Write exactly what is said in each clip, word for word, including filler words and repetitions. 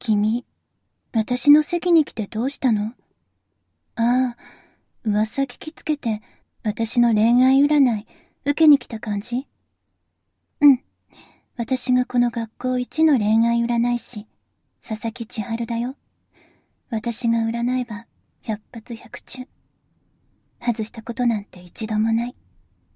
君、私の席に来てどうしたの？ああ、噂聞きつけて、私の恋愛占い、受けに来た感じ？うん。私がこの学校一の恋愛占い師、佐々木千春だよ。私が占えば、百発百中。外したことなんて一度もない。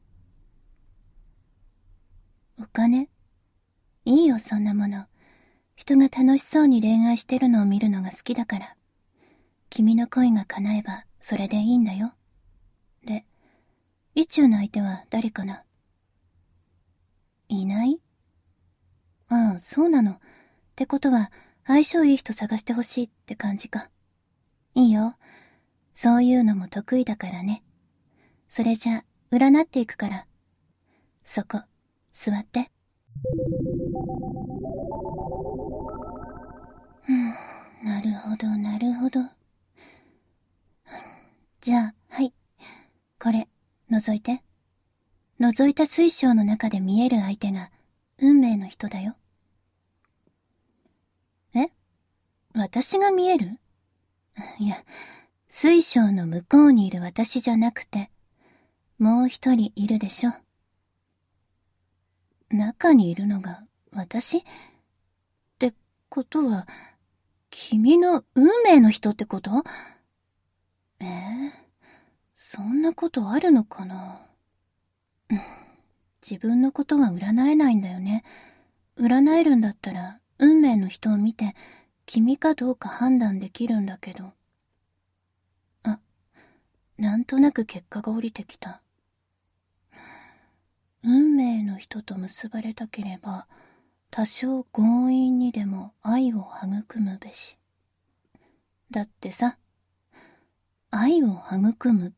お金？いいよ、そんなもの。人が楽しそうに恋愛してるのを見るのが好きだから。君の恋が叶えば、それでいいんだよ。で、意中の相手は誰かな？いない？ああ、そうなの。ってことは、相性いい人探してほしいって感じか。いいよ。そういうのも得意だからね。それじゃ、占っていくから。そこ、座って。うん、なるほど、なるほど。じゃあ、はい。これ、覗いて。覗いた水晶の中で見える相手が、運命の人だよ。え？私が見える？いや、水晶の向こうにいる私じゃなくて、もう一人いるでしょ。中にいるのが私？ってことは、君の運命の人ってこと？えー、そんなことあるのかな？うん、自分のことは占えないんだよね。占えるんだったら、運命の人を見て、君かどうか判断できるんだけど。あ、なんとなく結果が降りてきた。運命の人と結ばれたければ、多少強引にでも愛を育むべし。だってさ、愛を育むって、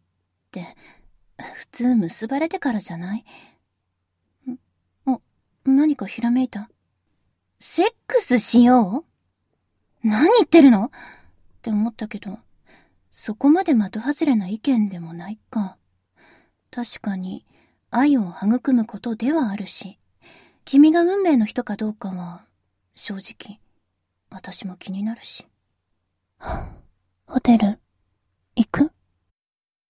普通結ばれてからじゃない？んお、何かひらめいた？セックスしよう？何言ってるの？って思ったけど、そこまで的外れな意見でもないか。確かに、愛を育むことではあるし、君が運命の人かどうかは、正直、私も気になるし。ホテル、行く？